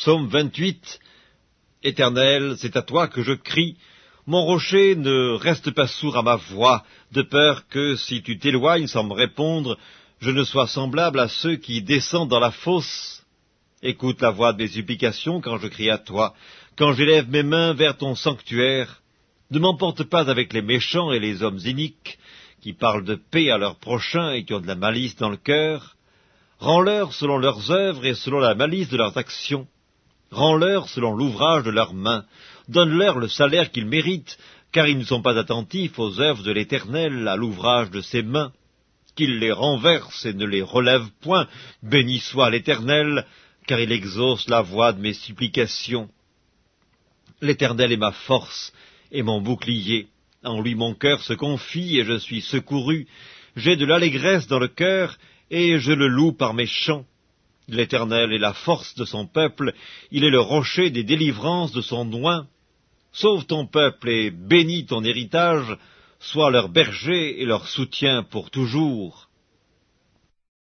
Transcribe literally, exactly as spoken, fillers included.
Psaume vingt-huit. Éternel, c'est à toi que je crie. Mon rocher ne reste pas sourd à ma voix, de peur que, si tu t'éloignes sans me répondre, je ne sois semblable à ceux qui descendent dans la fosse. Écoute la voix de mes supplications quand je crie à toi, quand j'élève mes mains vers ton sanctuaire. Ne m'emporte pas avec les méchants et les hommes iniques, qui parlent de paix à leurs prochains et qui ont de la malice dans le cœur. Rends-leur selon leurs œuvres et selon la malice de leurs actions. Rends-leur selon l'ouvrage de leurs mains. Donne-leur le salaire qu'ils méritent, car ils ne sont pas attentifs aux œuvres de l'Éternel, à l'ouvrage de ses mains. Qu'il les renverse et ne les relève point. Béni soit l'Éternel, car il exauce la voix de mes supplications. L'Éternel est ma force et mon bouclier. En lui mon cœur se confie et je suis secouru. J'ai de l'allégresse dans le cœur et je le loue par mes chants. L'Éternel est la force de son peuple, il est le rocher des délivrances de son oint. Sauve ton peuple et bénis ton héritage, sois leur berger et leur soutien pour toujours.